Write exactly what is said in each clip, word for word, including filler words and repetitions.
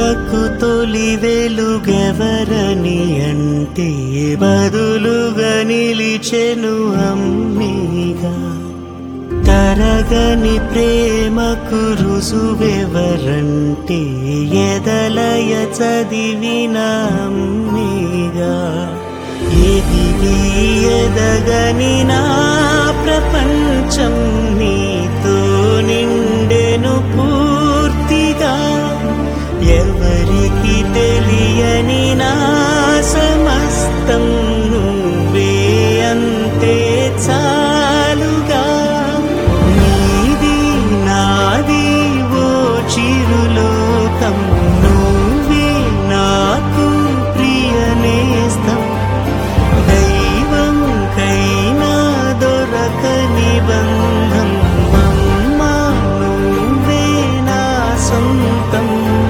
కళ్ళకు తొలి వెలుగెవరని అంటే బదులుగా నిలిచెను అమ్మేగా. తరగని ప్రేమకు రుజువెవరంటే ఎదలయ చదివిన అమ్మేగా. ఎదిగి ఎదగని నా ప్రపంచం నీతో నిండెను పూర్తిగా. ఎవరికి తెలియని నా సమస్తం నువ్వే అంతే చాలుగా. నీది నాది ఓ చిరులోకం, నువ్వే నాకు ప్రియ నేస్తం. దైవం కైనా దొరకని బంధం, అమ్మా నువ్వే నా సొంతం.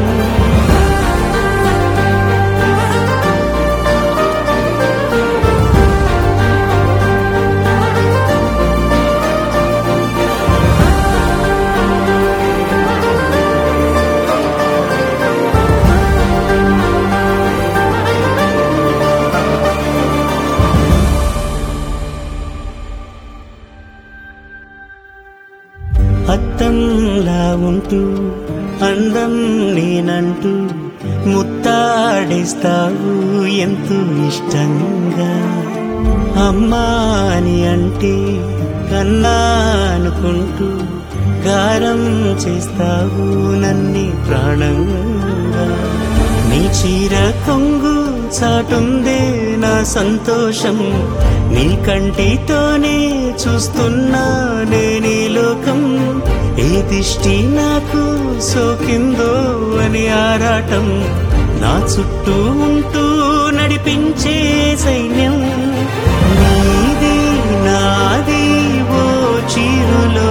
అత్తంలా ఉంటూ అందం నేనంటూ ముత్తాడేస్తావు ఎంతో ఇష్టంగా. అమ్మా అని అంటే కన్నా అనుకుంటూ గారం చేస్తావు నన్ను ప్రాణంగా. నీ చీర కొంగు చాటుందే నా సంతోషం, నీ కంటితోనే చూస్తున్నా నేనీ లోకం. ఏ దిష్టి నాకు సోకిందో అని ఆరాటం, నా చుట్టూ ఉంటూ నడిపించే సైన్యం. నీది నాది ఓ చిరులో